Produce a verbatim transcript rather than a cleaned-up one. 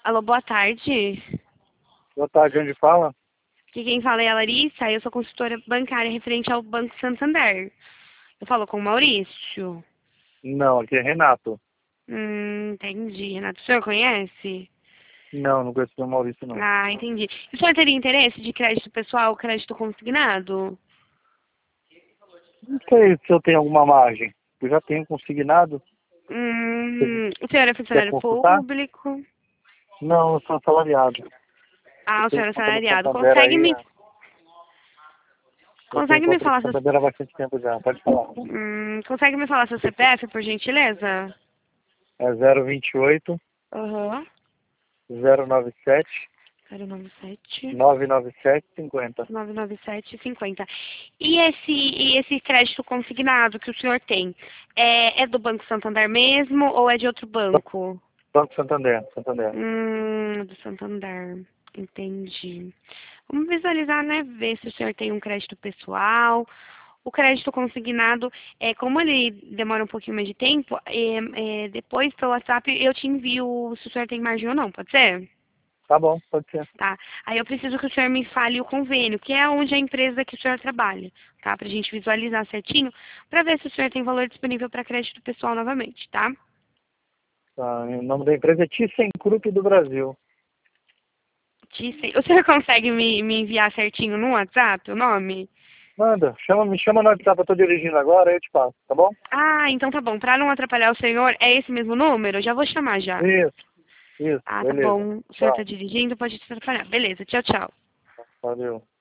Alô, boa tarde. Boa tarde, onde fala? Aqui quem fala é a Larissa, eu sou consultora bancária referente ao Banco Santander. Eu falo com o Maurício. Não, aqui é Renato. Hum, entendi. Renato, o senhor conhece? Não, não conheço o Maurício, não. Ah, entendi. O senhor teria interesse de crédito pessoal ou crédito consignado? Não sei se eu tenho alguma margem. Eu já tenho consignado. Hum, o senhor é Quer funcionário consultar? público? Não, eu sou assalariado. Eu Ah, o tenho senhor é conta no assalariado. Santander Consegue aí. me, é. Eu tenho consegue me conta no falar seu, Santander há bastante tempo já. Pode falar. hum, consegue me falar seu C P F, por gentileza? É zero vinte e oito, Aham. zero nove sete, zero nove sete. nove nove sete, cinquenta. nove nove sete cinquenta. E esse, e esse crédito consignado que o senhor tem, é, é do Banco Santander mesmo ou é de outro banco? Banco Santander, Santander. Hum, do Santander. Entendi. Vamos visualizar, né? Ver se o senhor tem um crédito pessoal. O crédito consignado, é, como ele demora um pouquinho mais de tempo, é, é, depois pelo WhatsApp eu te envio se o senhor tem margem ou não, pode ser? Tá bom, pode ser. Tá? Aí eu preciso que o senhor me fale o convênio, que é onde a empresa que o senhor trabalha, tá? Pra gente visualizar certinho, pra ver se o senhor tem valor disponível para crédito pessoal novamente, tá? Tá, o nome da empresa é ThyssenKrupp do Brasil. Disse- O senhor consegue me, me enviar certinho no WhatsApp o nome? Manda, chama, me chama no WhatsApp, eu tô dirigindo agora, aí eu te passo, tá bom? Ah, então tá bom. Pra não atrapalhar o senhor, é esse mesmo número? Eu já vou chamar já. Isso, isso, Ah, tá beleza. bom. O senhor tá Tchau. dirigindo, pode te atrapalhar. Beleza, tchau, tchau. Valeu.